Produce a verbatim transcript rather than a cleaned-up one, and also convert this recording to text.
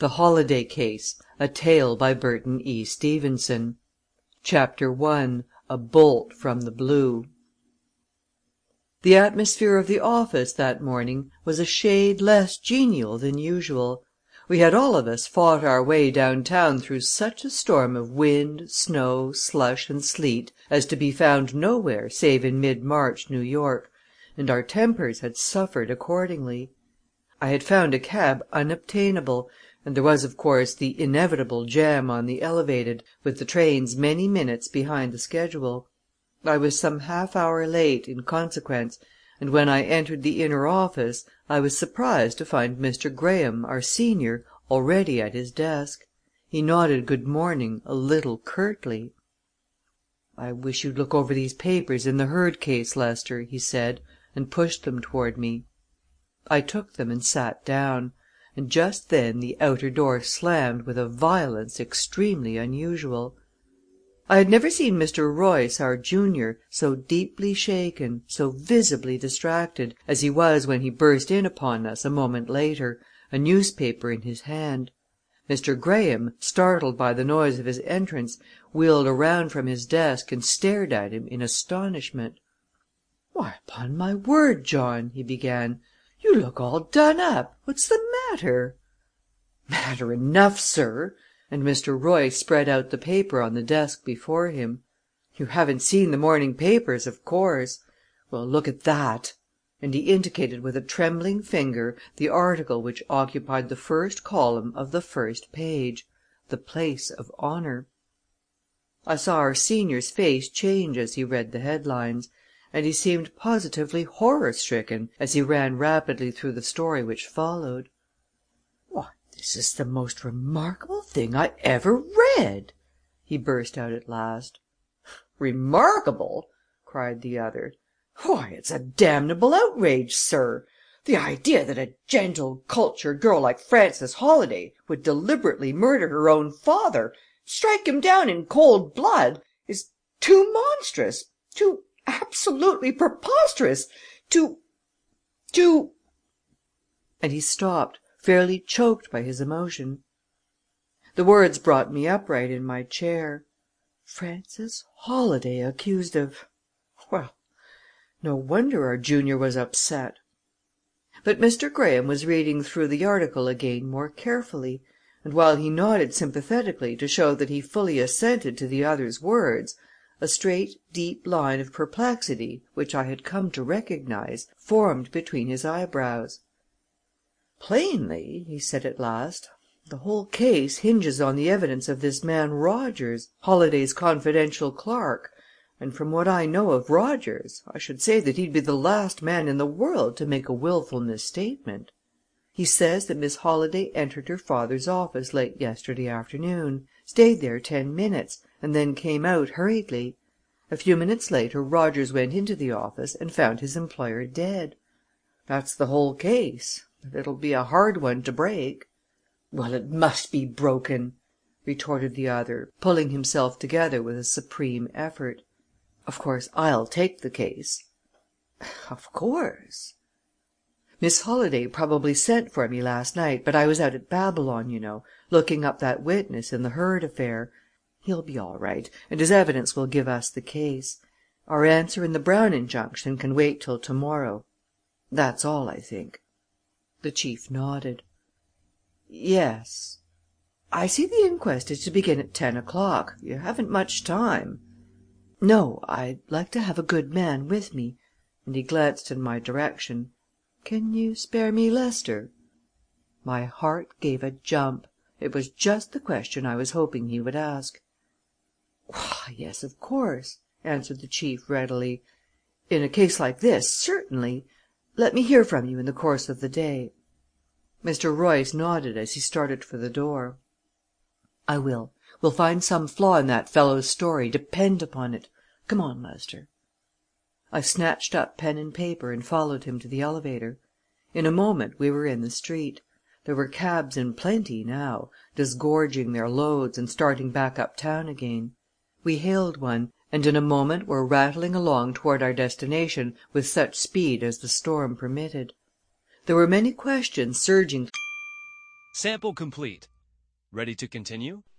THE HOLLODAY CASE A Tale by Burton E. Stevenson CHAPTER one A Bolt from the Blue The atmosphere of the office that morning was a shade less genial than usual. We had all of us fought our way downtown through such a storm of wind, snow, slush and sleet as to be found nowhere save in mid March New York, and our tempers had suffered accordingly. I had found a cab unobtainable, and there was, of course, the inevitable jam on the Elevated, with the trains many minutes behind the schedule. I was some half hour late, in consequence, and when I entered the inner office I was surprised to find Mister Graham, our senior, already at his desk. He nodded good morning a little curtly. "I wish you'd look over these papers in the Hurd case, Lester," he said, and pushed them toward me. I took them and sat down, and just then the outer door slammed with a violence extremely unusual. I had never seen Mister Royce, our junior, so deeply shaken, so visibly distracted, as he was when he burst in upon us a moment later, a newspaper in his hand. Mister Graham, startled by the noise of his entrance, wheeled around from his desk and stared at him in astonishment. "Why, upon my word, John," he began, "you look all done up! What's the matter?" "Matter enough, sir!" and Mister Royce spread out the paper on the desk before him. "You haven't seen the morning papers, of course. Well, look at that!" and he indicated with a trembling finger the article which occupied the first column of the first page the place of honor. I saw our senior's face change as he read the headlines, and he seemed positively horror stricken as he ran rapidly through the story which followed. "Why, this is the most remarkable thing I ever read!" he burst out at last. "Remarkable?" cried the other. "Why, it's a damnable outrage, sir! The idea that a gentle, cultured girl like Frances Holladay would deliberately murder her own father, strike him down in cold blood, is too monstrous, too absolutely preposterous, too too " and he stopped, fairly choked by his emotion. The words brought me upright in my chair. Frances Holladay accused of well, no wonder our junior was upset. But Mister Graham was reading through the article again more carefully, and while he nodded sympathetically to show that he fully assented to the other's words, a straight, deep line of perplexity, which I had come to recognize, formed between his eyebrows. "Plainly," he said at last, "the whole case hinges on the evidence of this man Rogers, Holladay's confidential clerk, and from what I know of Rogers, I should say that he'd be the last man in the world to make a willful misstatement. He says that Miss Holladay entered her father's office late yesterday afternoon, stayed there ten minutes, and then came out hurriedly. A few minutes later Rogers went into the office and found his employer dead. That's the whole case, but it'll be a hard one to break." "Well, it must be broken!" retorted the other, pulling himself together with a supreme effort. "Of course, I'll take the case." "Of course." "Miss Holladay probably sent for me last night, but I was out at Babylon, you know, looking up that witness in the Hurd affair. He'll be all right, and his evidence will give us the case. Our answer in the Brown injunction can wait till to morrow. That's all, I think." The chief nodded. "Yes. I see the inquest is to begin at ten o'clock. You haven't much time." "No, I'd like to have a good man with me," and he glanced in my direction. "Can you spare me Lester?" My heart gave a jump. It was just the question I was hoping he would ask. "Why, yes, of course," answered the chief readily. "In a case like this, certainly. Let me hear from you in the course of the day." Mister Royce nodded as he started for the door. "I will. We'll find some flaw in that fellow's story, depend upon it. Come on, Lester." I snatched up pen and paper and followed him to the elevator. In a moment we were in the street. There were cabs in plenty now, disgorging their loads and starting back up town again. We hailed one, and in a moment were rattling along toward our destination with such speed as the storm permitted. There were many questions surging. Sample complete. Ready to continue?